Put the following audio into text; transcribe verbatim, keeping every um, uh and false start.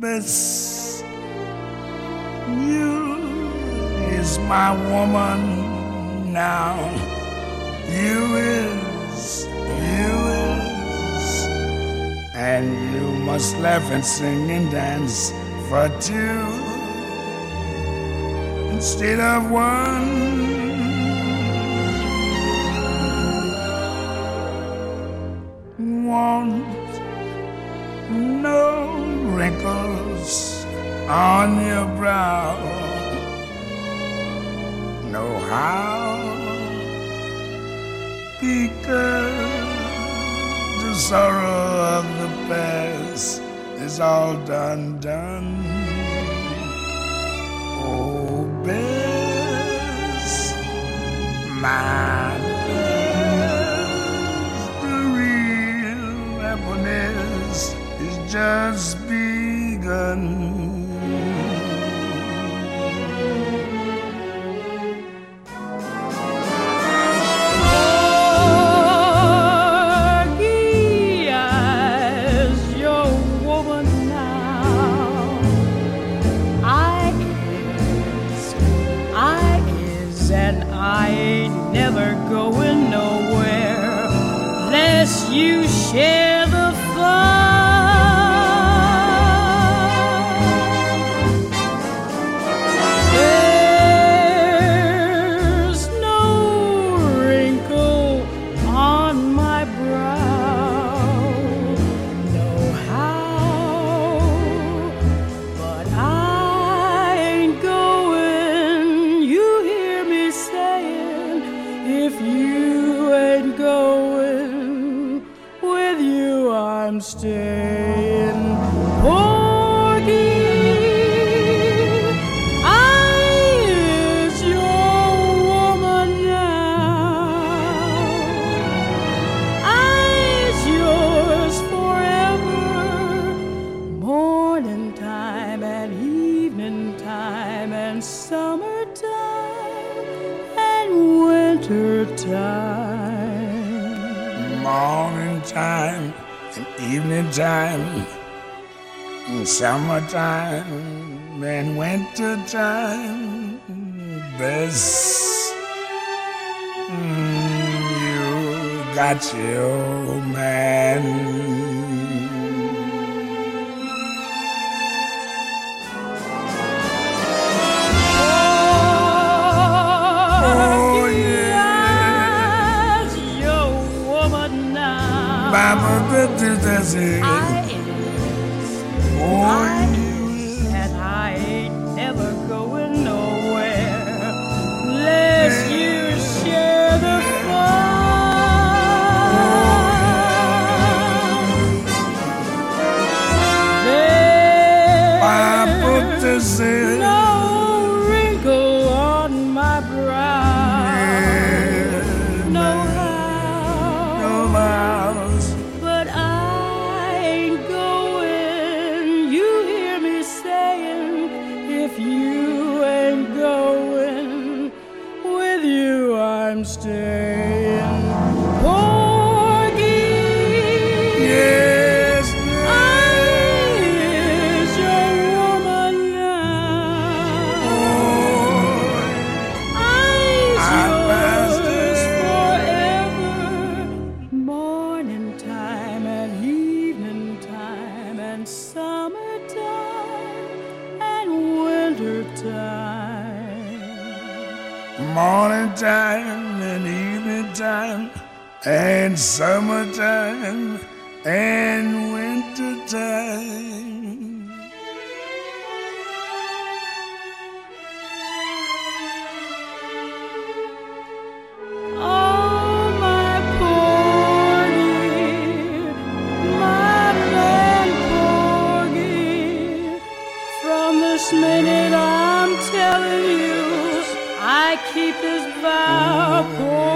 This you is my woman now. You is, you is, and you must laugh and sing and dance for two instead of one. Want no wrinkles on your brow. Know how, because the sorrow of the past is all done, done. Oh, best, my best, the real happiness is just begun. I ain't never going nowhere unless you share the fun. There's no wrinkle on my brow, no how, but I ain't going. You hear me saying, if you ain't going, with you I'm staying. Porgy, I is your woman now. I's yours forever. Morning time and evening time and summertime and winter time. Morning time and evening time, and summertime and winter time. Best, mm, you got your man. Baba, that's it. I is, Oh, I is, and I ain't never going nowhere unless you share the fun. Baba, that's There's it. no wrinkle on my brow, no how, No miles. but I ain't going. You hear me saying, if you ain't going, with you I'm staying. Porgy, Yes, I is your woman now. I's yours forever. Morning time and evening time and summertime and winter time. morning time and evening time and summertime and winter time. Oh, my Porgy, my land Porgy, from this minute I'm telling you, I keep this vow, Porgy.